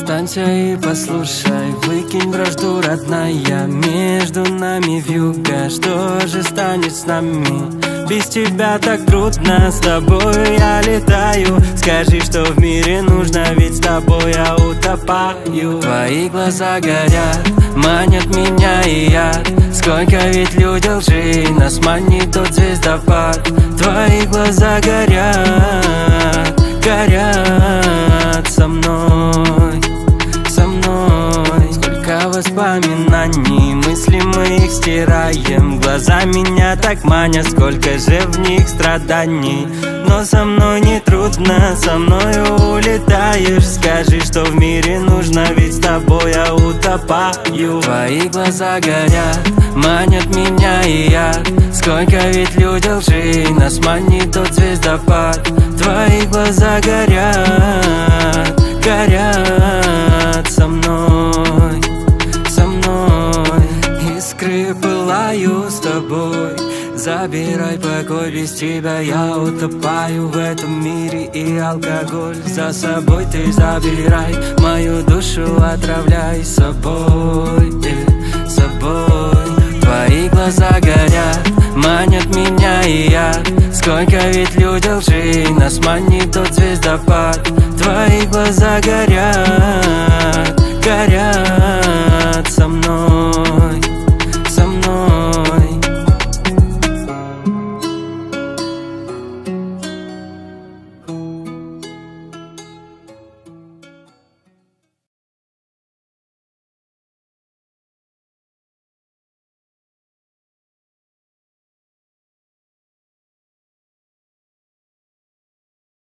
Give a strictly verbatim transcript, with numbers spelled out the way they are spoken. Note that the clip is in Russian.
Останься и послушай, выкинь вражду, родная. Между нами вьюга, что же станет с нами? Без тебя так трудно, с тобой я летаю. Скажи, что в мире нужно, ведь с тобой я утопаю. Твои глаза горят, манят меня и я. Сколько ведь людей лжи, нас манит тот звездопад. Твои глаза горят, горят со мной, со мной. Сколько воспоминаний, мысли мы их стираем. Глаза меня так манят, сколько же в них страданий. Но со мной не трудно, со мною улетаешь. Скажи, что в мире нужно, ведь с тобой я утопаю. Твои глаза горят, манят меня и я. Сколько ведь людей лжи, нас манит тот звездопад. Твои глаза горят, горят со мной, со мной. Искры пылаю с тобой. Забирай покой, без тебя я утопаю в этом мире. И алкоголь за собой ты забирай. Мою душу отравляй собой, э, собой. Твои глаза горят, манят меня и я. Сколько ведь людей лжи, нас манит тот звездопад. Твои глаза горят,